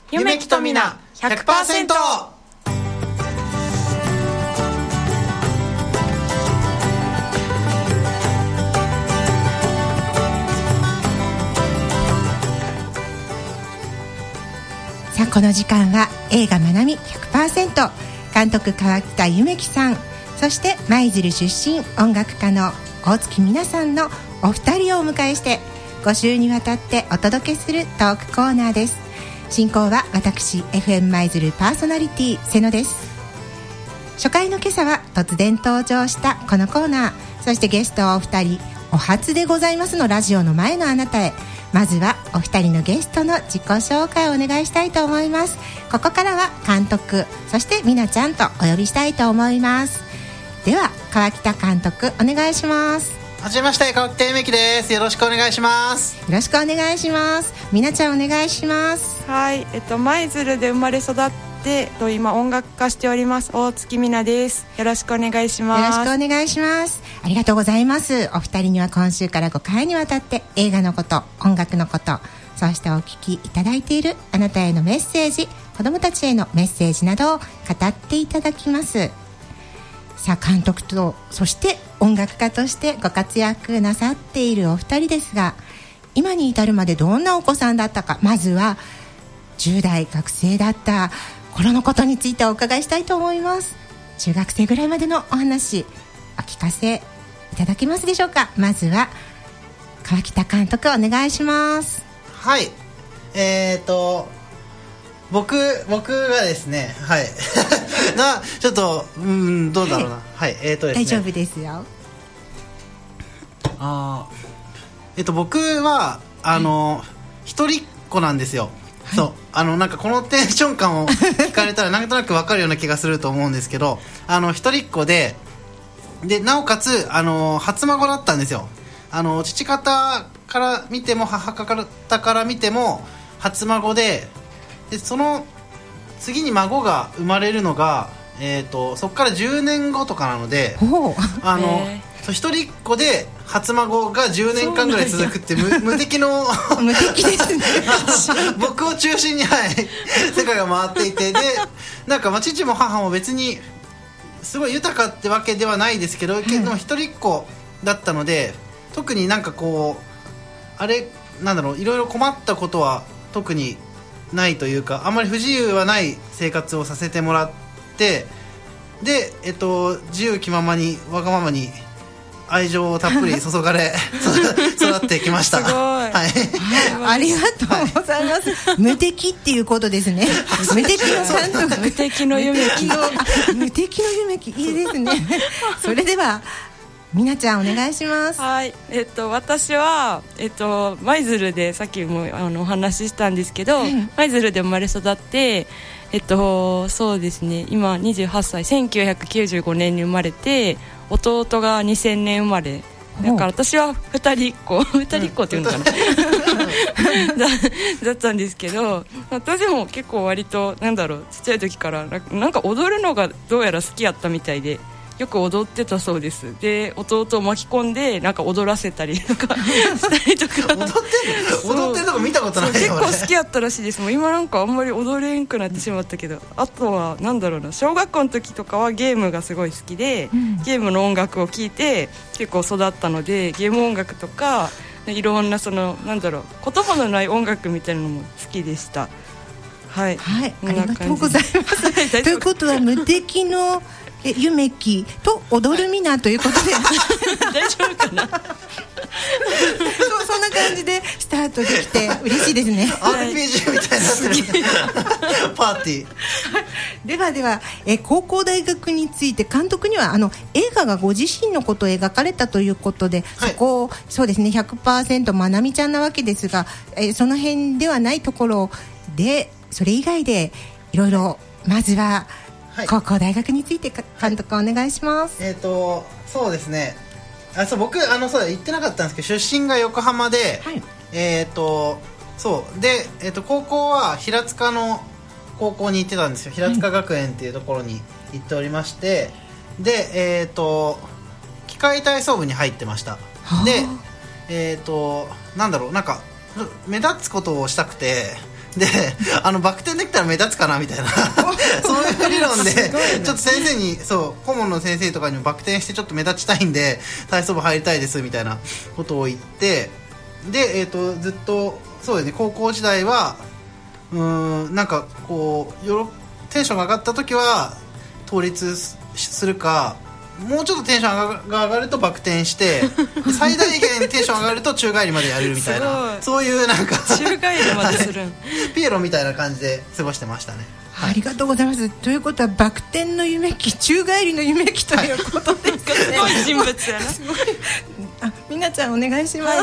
夢木とみな 100%。 さあこの時間は映画まなみ 100%、 監督川北夢樹さん、そして舞鶴出身音楽家の大月みなさんのお二人をお迎えして5週にわたってお届けするトークコーナーです。進行は私 FM 舞鶴パーソナリティ瀬野です。初回の今朝は突然登場したこのコーナー、そしてゲストはお二人お初でございますのラジオの前のあなたへ、まずはお二人のゲストの自己紹介をお願いしたいと思います。ここからは監督、そしてみなちゃんとお呼びしたいと思います。では川北監督お願いします。 はじめまして、川北夢樹です。よろしくお願いします。 よろしくお願いします。みなちゃんお願いします。 はい、舞鶴で生まれ育って今音楽家しております大月みなです。よろしくお願いします。 よろしくお願いします。ありがとうございます。お二人には今週から5回にわたって映画のこと、音楽のこと、そしてお聞きいただいているあなたへのメッセージ、子どもたちへのメッセージなどを語っていただきます。さあ監督とそして音楽家としてご活躍なさっているお二人ですが、今に至るまでどんなお子さんだったか、まずは10代学生だった頃のことについてお伺いしたいと思います。中学生ぐらいまでのお話お聞かせいただけますでしょうか。まずは川北監督お願いします。 はい、僕がですね、はいちょっとどうだろうな、はい、ですね、 大丈夫ですよ。 僕は一人っ子なんですよ。はい、そうなんかこのテンション感を聞かれたらなんとなく分かるような気がすると思うんですけど、一人っ子でなおかつ初孫だったんですよ。父方から見ても母方から見ても初孫で、その次に孫が生まれるのが、そこから10年後とかなので、一人っ子で初孫が10年間ぐらい続くって無敵の無敵ですね僕を中心に、はい、世界が回っていて、でなんか父も母も別にすごい豊かってわけではないですけど、でも一人っ子だったので、特になんかこうなんだろう、いろいろ困ったことは特にないというか、あんまり不自由はない生活をさせてもらって、で、自由気ままにわがままに愛情をたっぷり注がれ育ってきました。 すごい、 はいありがとうございます、はい、無敵っていうことですね。無敵の監督、 無敵の夢木無敵の夢木、いいですねそれではみなちゃんお願いします。 はい、私は、舞鶴でさっきもお話ししたんですけど、舞鶴で生まれ育って、そうですね、今28歳、1995年に生まれて、弟が2000年生まれだから、私は二人っ子っていうのかなだったんですけど、私も結構割とちっちゃい時からなんか踊るのがどうやら好きやったみたいで、よく踊ってたそうです。で、弟を巻き込んでなんか踊らせたりとかしたりとか踊ってるとこ見たことないよ。 結構好きやったらしいです。もう今なんかあんまり踊れんくなってしまったけど、あとは小学校の時とかはゲームがすごい好きで、ゲームの音楽を聴いて結構育ったので、ゲーム音楽とかいろんな言葉のない音楽みたいなのも好きでした。はい、はい、 ありがとうございますということは無敵の夢木と踊るみなということで大丈夫かなそんな感じでスタートできて嬉しいですね。 RPG みたいになってるパーティーでは、高校大学について監督には映画がご自身のことを描かれたということで、はい、そこをそうですね 100% まなみちゃんなわけですが、その辺ではないところで、それ以外でいろいろ、まずは高校大学について監督お願いします。 そうですね、僕そう言ってなかったんですけど、出身が横浜で、はい、そうで、高校は平塚の高校に行ってたんですよ。平塚学園っていうところに行っておりまして、で機械体操部に入ってました。でなんか目立つことをしたくてでバク転できたら目立つかなみたいなそういう理論で、ね、ちょっと先生に顧問の先生とかにもバク転してちょっと目立ちたいんで体操部入りたいですみたいなことを言って、で、ずっとそうですね、高校時代はなんかこうテンションが上がった時は倒立するか、もうちょっとテンションが上がるとバク転して最大限テンション上がると宙返りまでやるみたいなそういうなんか宙返りまでするんピエロみたいな感じで過ごしてましたね。 ありがとうございます。ということはバク転の夢記、宙返りの夢記ということですかね。 すごい人物やな。 すごい。みなちゃんお願いします。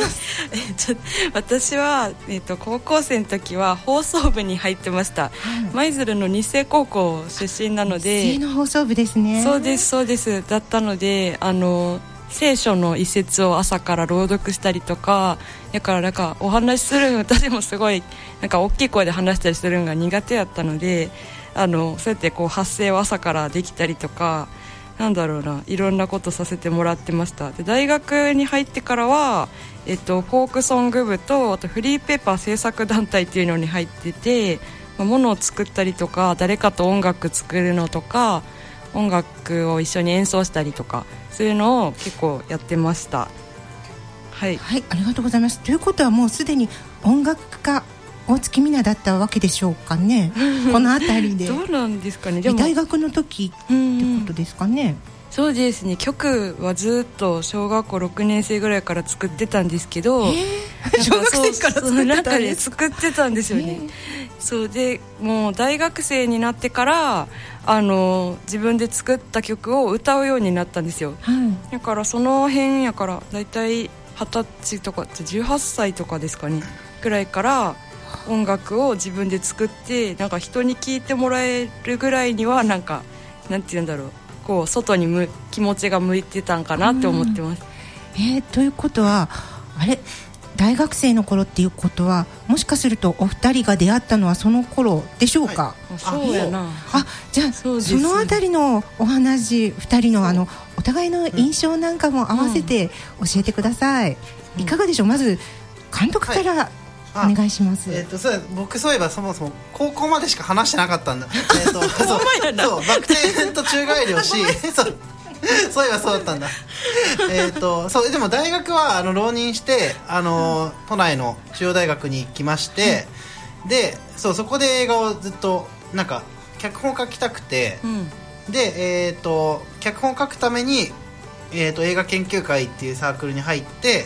私は、高校生の時は放送部に入ってました。舞鶴の日生高校出身なので。 日生の放送部ですね。 そうですそうです。だったので聖書の一節を朝から朗読したりとか、だからなんかお話しするの私もすごいなんか大きい声で話したりするのが苦手だったので、そうやってこう発声を朝からできたりとか、なんだろうな、いろんなことさせてもらってました。で大学に入ってからは、フォークソング部とあとフリーペーパー制作団体っていうのに入ってて、物を作ったりとか誰かと音楽作るのとか音楽を一緒に演奏したりとかそういうのを結構やってました。はい、 はい、ありがとうございます。ということはもうすでに音楽家大月みなだったわけでしょうかねこのあたりでどうなんですかね。でも大学の時ってことですかね。 そうですね、曲はずっと小学校6年生ぐらいから作ってたんですけど、 小学生から作ってたんですか。 作ってたんですよね。そうでもう大学生になってから自分で作った曲を歌うようになったんですよ、だからその辺やからだいたい20歳とか18歳とかですかねぐらいから音楽を自分で作ってなんか人に聴いてもらえるぐらいにはなんかなんて言うんだろう、こう外に気持ちが向いてたんかなって思ってます。 ということはあれ大学生の頃っていうことはもしかするとお二人が出会ったのはその頃でしょうか。 そうやな。 じゃあ そのあたりのお話二人のお互いの印象なんかも合わせて教えてください、いかがでしょう。まず監督から、お願いします。 僕そういえばそもそも高校までしか話してなかったんだそうバク転と宙返りをしそういえばそうだったんだそうでも大学は浪人して都内の中央大学に行きまして、でそこで映画をずっとなんか脚本書きたくて、で脚本書くために、映画研究会っていうサークルに入って、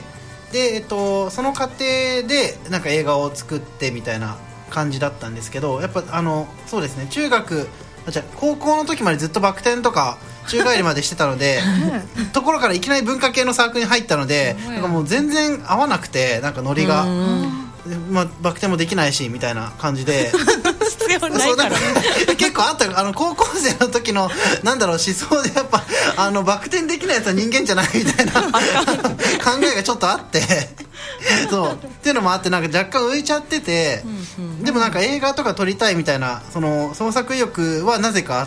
でその過程でなんか映画を作ってみたいな感じだったんですけど、やっぱそうですね、高校の時までずっとバク転とか宙返りまでしてたのでところからいきなり文化系のサークルに入ったのでなんかもう全然合わなくて、なんかノリがバク転もできないしみたいな感じで必要ないから結構あった高校生の時のなんだろう思想でやっぱバク転できないやつは人間じゃないみたいな考えがちょっとあってそうっていうのもあってなんか若干浮いちゃってて、でもなんか映画とか撮りたいみたいなその創作意欲はなぜかあって、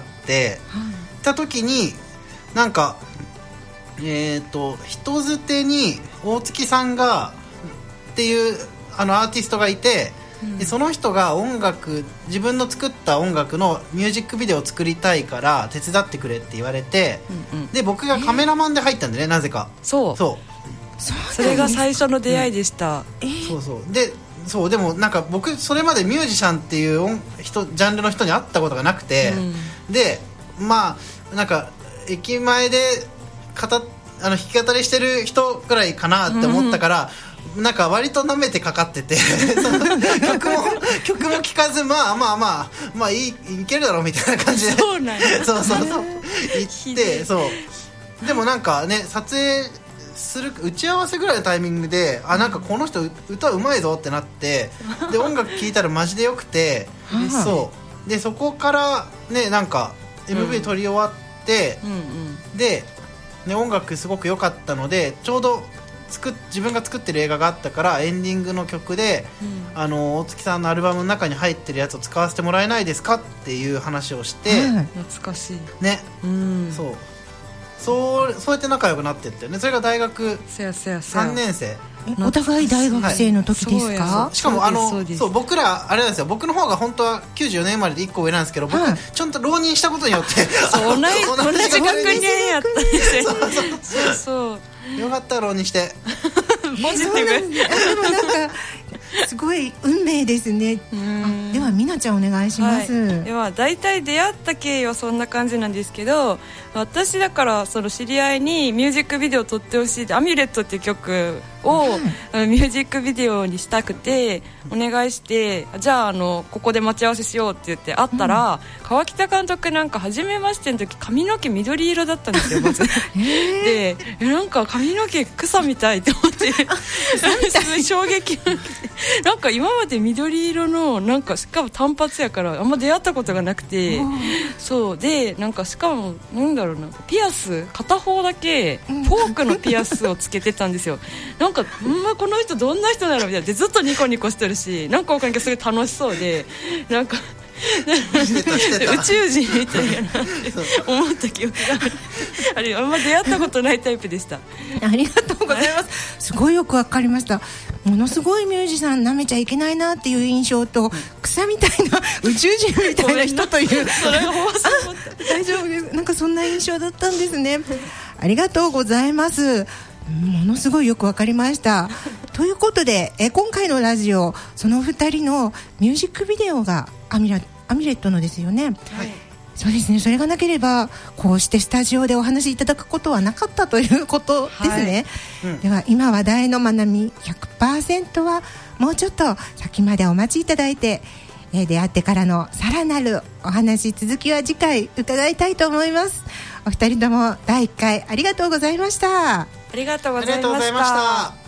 た時になんか人づてに大月さんがっていうアーティストがいて、でその人が自分の作った音楽のミュージックビデオを作りたいから手伝ってくれって言われて、で僕がカメラマンで入ったんでね、なぜかそれが最初の出会いでした、 でもなんか僕それまでミュージシャンっていうジャンルの人に会ったことがなくて、でまあなんか駅前で弾き語りしてる人くらいかなって思ったから、なんか割と舐めてかかってて曲も聴かずまあいけるだろうみたいな感じでそう言ってでもなんかね撮影する打ち合わせぐらいのタイミングでなんかこの人歌うまいぞってなって、で音楽聴いたらマジでよくてでそこからねなんか MV 撮り終わって、で、ね、音楽すごく良かったのでちょうど自分が作ってる映画があったからエンディングの曲で、大月さんのアルバムの中に入ってるやつを使わせてもらえないですかっていう話をして、 懐かしいね、そうそうやって仲良くなってってね。それが大学3年生。 お互い大学生の時ですか？ しかもそう僕らあれなんですよ、僕の方が本当は94年生まれで1個上なんですけど、僕ちゃんと浪人したことによって同じ学年やったんですよ。そうよかった浪人してポジティブ。 でもなんかすごい運命ですね。ではみなちゃんお願いします。 では大体出会った経緯はそんな感じなんですけど、私だからその知り合いにミュージックビデオを撮ってほしいって、アミュレットっていう曲をミュージックビデオにしたくてお願いして、じゃあここで待ち合わせしようって言って会ったら、川北監督なんか初めましての時髪の毛緑色だったんですよまず。でなんか髪の毛草みたいって思ってすごい衝撃なんか今まで緑色のなんかしかも単発やからあんま出会ったことがなくて、そうでなんかしかもなんだろうな、ピアス片方だけフォークのピアスをつけてたんですよ。なんかこの人どんな人だろうみたいな、でずっとニコニコしてるし、なんかわかんないけどすごい楽しそうで、なんか宇宙人みたいなって思った記憶がある。あんま出会ったことないタイプでした。 ありがとうございます。すごいよくわかりました。ものすごいミュージシャン舐めちゃいけないなっていう印象と、草みたいな宇宙人みたいな人というそれが放送大丈夫です。なんかそんな印象だったんですね。ありがとうございます。ものすごいよくわかりましたということで今回のラジオ、その2人のミュージックビデオがアミレットのですよね。 はい、 そうですね。それがなければこうしてスタジオでお話しいただくことはなかったということですね。では今話題のまなみ 100% はもうちょっと先までお待ちいただいて、出会ってからのさらなるお話、続きは次回伺いたいと思います。お二人とも第1回ありがとうございました。 ありがとうございまありがとうございました。